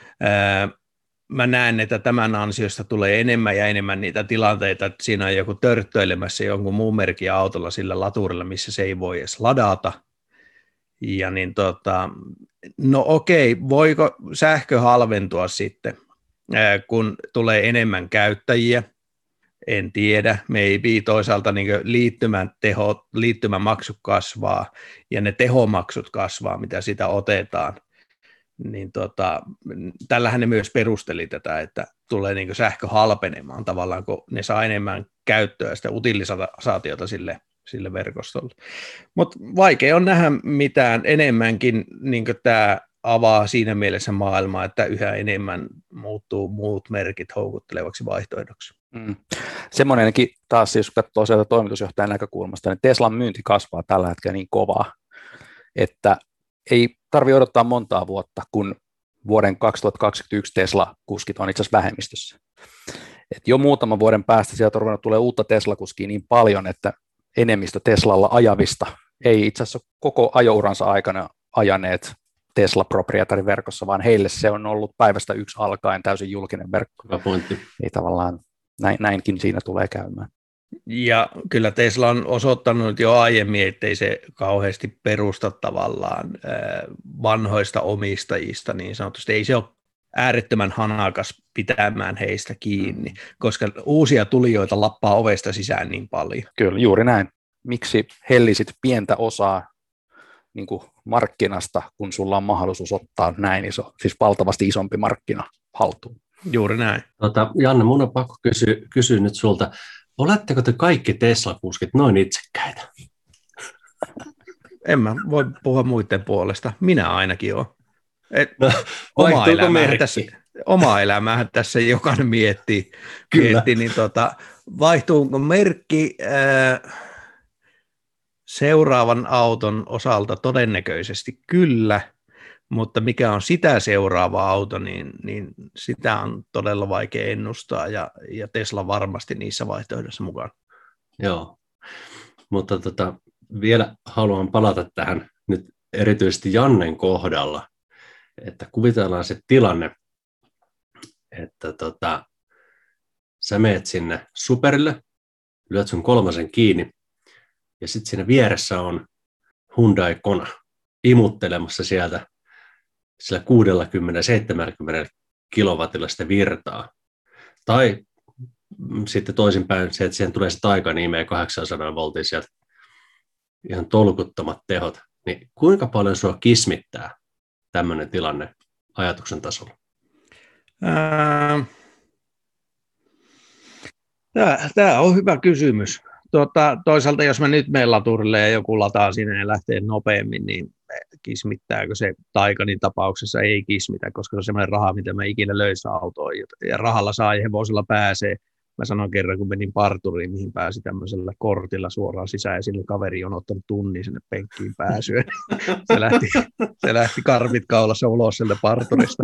Mä näen, että tämän ansiosta tulee enemmän ja enemmän niitä tilanteita, että siinä on joku törttöilemässä jonkun muun merkin autolla sillä laturilla, missä se ei voi edes ladata. Ja niin tota, no okei, voiko sähkö halventua sitten, kun tulee enemmän käyttäjiä? En tiedä, maybe toisaalta niin liittymän teho, liittymämaksut kasvaa ja ne tehomaksut kasvaa, mitä sitä otetaan. Niin tota, tällähän ne myös perusteli tätä, että tulee niin sähkö halpenemaan tavallaan, kun ne saa enemmän käyttöä ja sitä utilisaatiota sille, sille verkostolle. Mutta vaikea on nähdä mitään enemmänkin, niin tämä avaa siinä mielessä maailmaa, että yhä enemmän muuttuu muut merkit houkuttelevaksi vaihtoehdoksi. Mm. Semmoinenkin taas, jos katsoo sieltä toimitusjohtajan näkökulmasta, niin Teslan myynti kasvaa tällä hetkellä niin kovaa, että ei tarvitse odottaa montaa vuotta, kun vuoden kaksituhattakaksikymmentäyksi Tesla-kuskit on itse asiassa vähemmistössä. Et jo muutaman vuoden päästä sieltä on ruvennut tulee uutta Tesla-kuskia niin paljon, että enemmistö Teslalla ajavista ei itse asiassa koko ajouransa aikana ajaneet Tesla-proprietariverkossa, vaan heille se on ollut päivästä yksi alkaen täysin julkinen verkko. Hyvä pointti. Ei tavallaan näin, näinkin siinä tulee käymään. Ja kyllä Tesla on osoittanut jo aiemmin, ettei se kauheasti perusta tavallaan vanhoista omistajista niin sanotusti. Ei se ole äärettömän hanakas pitämään heistä kiinni, koska uusia tulijoita lappaa ovesta sisään niin paljon. Kyllä, juuri näin. Miksi hellisit pientä osaa niin kuin markkinasta, kun sulla on mahdollisuus ottaa näin iso, siis valtavasti isompi markkina haltuun? Juuri näin. Tota, Janne, mun on pakko kysyä, kysyä nyt sulta, oletteko te kaikki Tesla-kuskit noin itsekkäitä? En mä voi puhua muiden puolesta. Minä ainakin olen. Et, no, oma, elämäähän tässä, oma elämäähän tässä jokainen miettii. miettii niin tota, vaihtuuko merkki äh, seuraavan auton osalta todennäköisesti kyllä, mutta mikä on sitä seuraava auto, niin, niin sitä on todella vaikea ennustaa, ja, ja Tesla varmasti niissä vaihtoehdoissa mukaan. Joo, mutta tota, vielä haluan palata tähän nyt erityisesti Jannen kohdalla, että kuvitellaan se tilanne, että tota, sä meet sinne Superille, lyöt sun kolmasen kiinni, ja sitten siinä vieressä on Hyundai Kona imuttelemassa sieltä sillä kuusikymmentä seitsemänkymmentä kilowatilla sitä virtaa. Tai sitten toisinpäin se, että siihen tulee se taika, niin imee kahdeksansadan voltin sieltä ihan tolkuttomat tehot. Niin kuinka paljon sua kismittää tämmöinen tilanne ajatuksen tasolla? Ää, tämä, tämä on hyvä kysymys. Tuota, toisaalta jos mä nyt menen laturille ja joku lataa sinne ja lähtee nopeammin, niin kismittääkö se Taycanin tapauksessa? Ei kismitä, koska se on semmoinen raha, mitä mä ikinä löysin autoon. Ja rahalla saa ja hevosella pääsee. mä sanoin kerran, kun menin parturiin, mihin pääsi tämmöisellä kortilla suoraan sisään, ja sille kaveri on ottanut tunnin sinne penkkiin pääsyä. Se lähti, se lähti karvit kaulassa ulos sieltä parturista.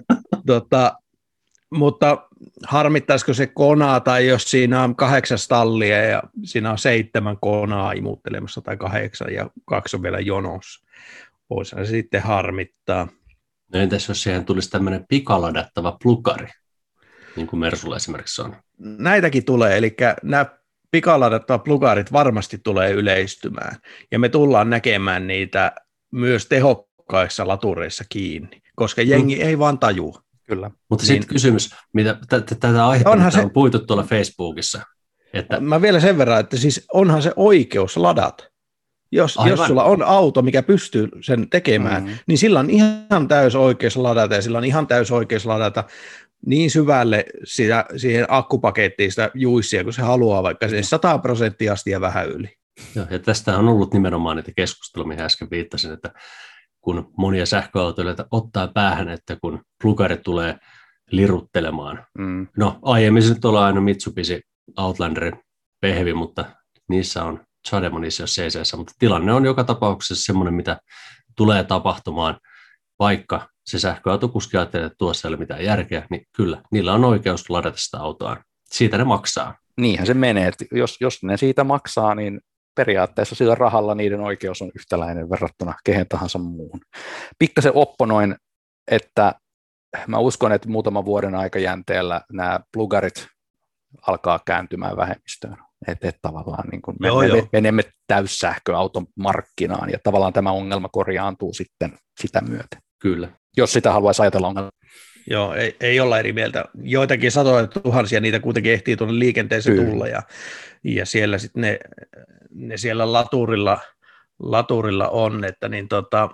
Tota, mutta harmittaisiko se konaa, tai jos siinä on kahdeksan stallia ja siinä on seitsemän konaa imuttelemassa tai kahdeksan ja kaksi on vielä jonossa. Voisihan se sitten harmittaa. No entäs jos siihen tulisi tämmöinen pikaladattava plugari, niin kuin Mersulla esimerkiksi on? Näitäkin tulee, eli nämä pikaladattavat plugarit varmasti tulee yleistymään, ja me tullaan näkemään niitä myös tehokkaissa latureissa kiinni, koska jengi mm. ei vaan tajua. Kyllä. Mutta niin, sitten kysymys, mitä tätä aihetta on se, puitu tuolla Facebookissa. Että... Mä vielä sen verran, että siis onhan se oikeus ladata. Jos, jos sulla on auto, mikä pystyy sen tekemään, mm-hmm. niin sillä on ihan täys oikeus ladata, ja sillä on ihan täys oikeus ladata niin syvälle sitä, siihen akkupakettiin sitä juissia, kun se haluaa, vaikka se sata prosenttia asti ja vähän yli. Joo, ja tästä on ollut nimenomaan niitä keskustelua, mihin äsken viittasin, että kun monia sähköautoilijoita ottaa päähän, että kun plugari tulee liruttelemaan. Mm. No aiemmin se nyt ollaan aina Mitsubishi Outlanderin pehvi, mutta niissä on Chademo niissä jos C C:ssä, mutta tilanne on joka tapauksessa semmoinen, mitä tulee tapahtumaan, vaikka se sähköautokuski ajattelee, että tuossa ei ole mitään järkeä, niin kyllä, niillä on oikeus ladata sitä autoa. Siitä ne maksaa. Niinhän se menee, että jos, jos ne siitä maksaa, niin periaatteessa sillä rahalla niiden oikeus on yhtäläinen verrattuna kehen tahansa muuhun. Pikkasen opponoin, että mä uskon, että muutaman vuoden aikajänteellä nämä plugarit alkaa kääntymään vähemmistöön. Että et tavallaan niin kun me, joo, me joo. menemme täyssähköauton markkinaan, ja tavallaan tämä ongelma korjaantuu sitten sitä myöten. Kyllä. Jos sitä haluaisi ajatella ongelma. Joo, ei, ei olla eri mieltä. Joitakin satoja tuhansia niitä kuitenkin ehtii tuonne liikenteeseen Kyllä. tulla, ja, ja siellä sitten ne, ne siellä laturilla, laturilla on, että niin tota,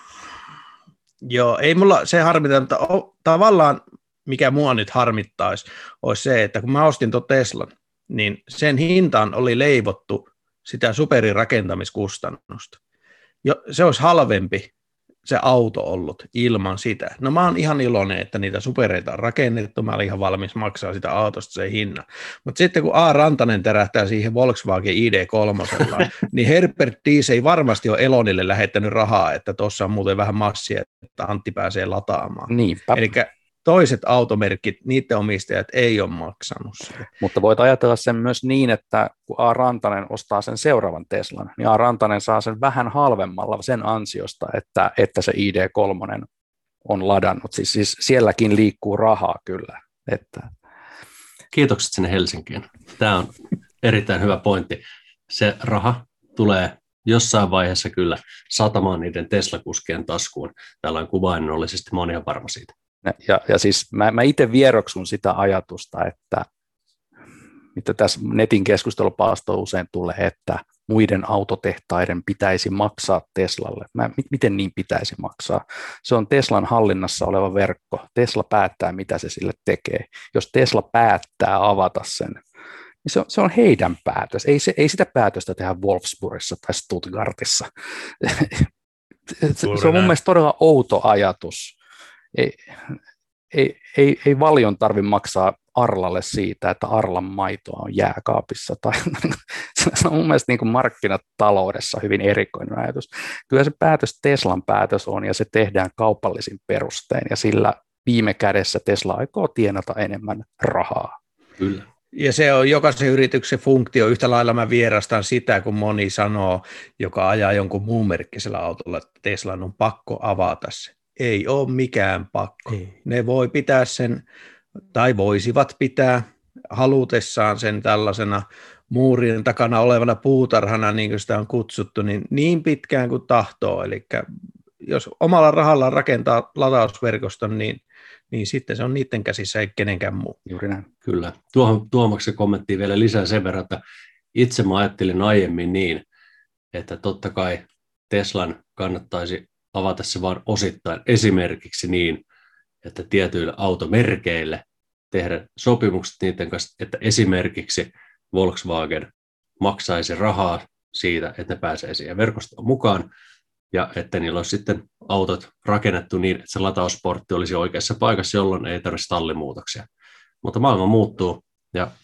joo, ei mulla se harmita, mutta o, tavallaan mikä mua nyt harmittaisi, olisi se, että kun mä ostin tuon Teslan, niin sen hintaan oli leivottu sitä superin rakentamiskustannusta. Jo, se olisi halvempi se auto ollut ilman sitä. No mä oon ihan iloinen, että niitä supereita on rakennettu, mä olin ihan valmis maksaa sitä autosta sen hinnan. Mutta sitten kun A. Rantanen terähtää siihen Volkswagen I D kolme, niin Herbert Dies ei varmasti ole Elonille lähettänyt rahaa, että tuossa on muuten vähän massia, että Antti pääsee lataamaan. Niinpä. Elikkä toiset automerkit, niiden omistajat ei ole maksanut sitä. Mutta voit ajatella sen myös niin, että kun A. Rantanen ostaa sen seuraavan Teslan, niin A. Rantanen saa sen vähän halvemmalla sen ansiosta, että, että se I D kolme on ladannut. Siis, siis sielläkin liikkuu rahaa kyllä. Että... Kiitokset sinne Helsinkiin. Tämä on erittäin hyvä pointti. Se raha tulee jossain vaiheessa kyllä satamaan niiden Tesla-kuskien taskuun. Tällainen kuvainnollisesti, mä oon ihan varma siitä. Ja, ja siis mä, mä itse vieroksun sitä ajatusta, että mitä tässä netin keskustelupalstoilla usein tulee, että muiden autotehtaiden pitäisi maksaa Teslalle. Mä, miten niin pitäisi maksaa? Se on Teslan hallinnassa oleva verkko. Tesla päättää, mitä se sille tekee. Jos Tesla päättää avata sen, niin se on, se on heidän päätös. Ei, se, ei sitä päätöstä tehdä Wolfsburgissa tai Stuttgartissa. se, se on mun mielestä todella outo ajatus. Ei, ei, ei, ei valion tarvitse maksaa Arlalle siitä, että Arlan maitoa on jääkaapissa. Tai, se on mun mielestä niin kuin markkinataloudessa hyvin erikoinen ajatus. Kyllä se päätös Teslan päätös on, ja se tehdään kaupallisin perustein, ja sillä viime kädessä Tesla aikoo tienata enemmän rahaa. Kyllä. Ja se on jokaisen yrityksen funktio. Yhtä lailla mä vierastan sitä, kun moni sanoo, joka ajaa jonkun muun merkkisellä autolla, että Teslan on pakko avata se. Ei ole mikään pakko. Ei. Ne voi pitää sen, tai voisivat pitää halutessaan sen tällaisena muurin takana olevana puutarhana, niin kuin sitä on kutsuttu, niin, niin pitkään kuin tahtoo. Eli jos omalla rahalla rakentaa latausverkoston, niin, niin sitten se on niiden käsissä, ei kenenkään muu. Juuri näin. Kyllä. Tuohon Tuomaksen kommenttiin vielä lisää sen verran, että itse mä ajattelin aiemmin niin, että totta kai Teslan kannattaisi avata se vain osittain, esimerkiksi niin, että tietyille automerkeille tehdä sopimukset niiden kanssa, että esimerkiksi Volkswagen maksaisi rahaa siitä, että ne pääsee siihen verkostoon mukaan, ja että niillä olisi sitten autot rakennettu niin, että se latausportti olisi oikeassa paikassa, jolloin ei tarvitse tallimuutoksia. Mutta maailma muuttuu, ja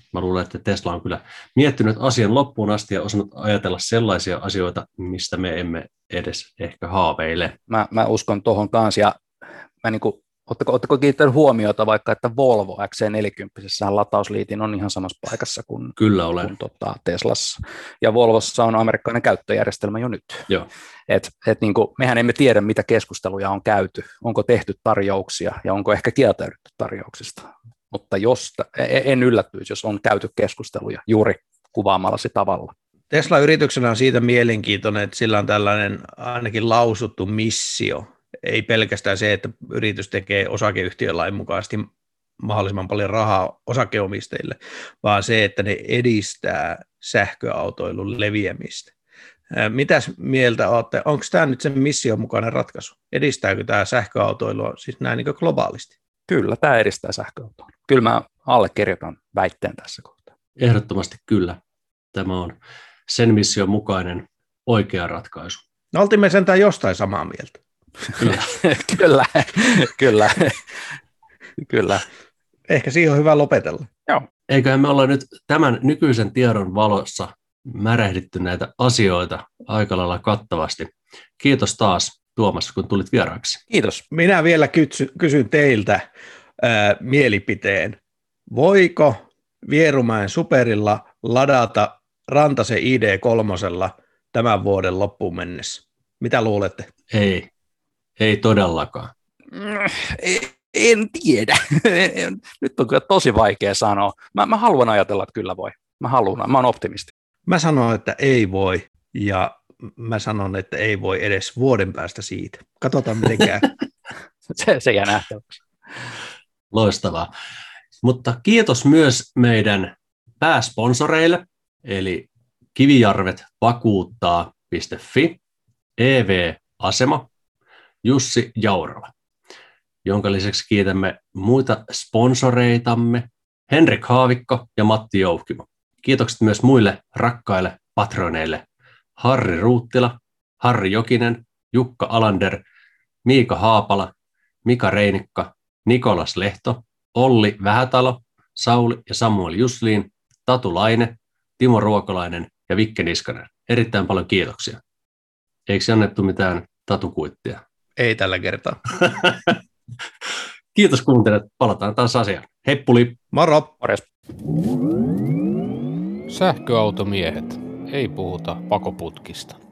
mä luulen, että Tesla on kyllä miettinyt asian loppuun asti ja osannut ajatella sellaisia asioita, mistä me emme edes ehkä haaveile. Mä, mä uskon tuohon kanssa, ja mä niin kuin, ootteko, ootteko kiinnittänyt huomiota vaikka, että Volvo X C neljäkymmentä latausliitin on ihan samassa paikassa kuin, kyllä olen. kuin tota, Teslassa, ja Volvossa on amerikkalainen käyttöjärjestelmä jo nyt. Joo. Et, et niin kuin, mehän emme tiedä, mitä keskusteluja on käyty, onko tehty tarjouksia ja onko ehkä kieltäydytty tarjouksista, mutta jos, en yllättyisi, jos on käyty keskusteluja juuri kuvaamallasi tavalla. Tesla-yrityksenä on siitä mielenkiintoinen, että sillä on tällainen ainakin lausuttu missio, ei pelkästään se, että yritys tekee osakeyhtiölain mukaisesti mahdollisimman paljon rahaa osakeomistajille, vaan se, että ne edistää sähköautoilun leviämistä. Mitäs mieltä olette? Onko tämä nyt sen mission mukainen ratkaisu? Edistääkö tämä sähköautoilua siis näin niin globaalisti? Kyllä, tämä edistää sähköautoa. Kyllä mä allekirjoitan väitteen tässä kohtaa. Ehdottomasti kyllä. Tämä on sen mission mukainen oikea ratkaisu. No oltiin me sentään jostain samaa mieltä. Kyllä. kyllä, kyllä, kyllä. Ehkä siihen on hyvä lopetella. Joo. Eiköhän me olla nyt tämän nykyisen tiedon valossa märehditty näitä asioita aika lailla kattavasti. Kiitos taas, Tuomas, kun tulit vieraaksi. Kiitos. Minä vielä kysyn, kysyn teiltä ää, mielipiteen. Voiko Vierumäen Superilla ladata Rantasen I D kolme tämän vuoden loppuun mennessä? Mitä luulette? Ei, ei todellakaan. En tiedä. Nyt on kyllä tosi vaikea sanoa. Mä, mä haluan ajatella, että kyllä voi. Mä haluan, mä oon optimisti. Mä sanon, että ei voi, ja mä sanon, että ei voi edes vuoden päästä siitä. Katsotaan mitenkään. se, se jää nähtäväksi. Loistavaa. Mutta kiitos myös meidän pääsponsoreille, eli Kivijarvet vakuuttaa piste fi, E V-asema, Jussi Jaurala, jonka lisäksi kiitämme muita sponsoreitamme, Henrik Haavikko ja Matti Jouhkimo. Kiitokset myös muille rakkaille patroneille, Harri Ruuttila, Harri Jokinen, Jukka Alander, Miika Haapala, Mika Reinikka, Nikolas Lehto, Olli Vähätalo, Sauli ja Samuel Jusliin, Tatu Laine, Timo Ruokolainen ja Vikke Niskanen. Erittäin paljon kiitoksia. Eikö annettu mitään tatukuittia? Ei tällä kertaa. Kiitos kuuntelijat. Palataan taas asiaan. Heppuli. Moro. Morjes. Sähköautomiehet. Ei puhuta pakoputkista.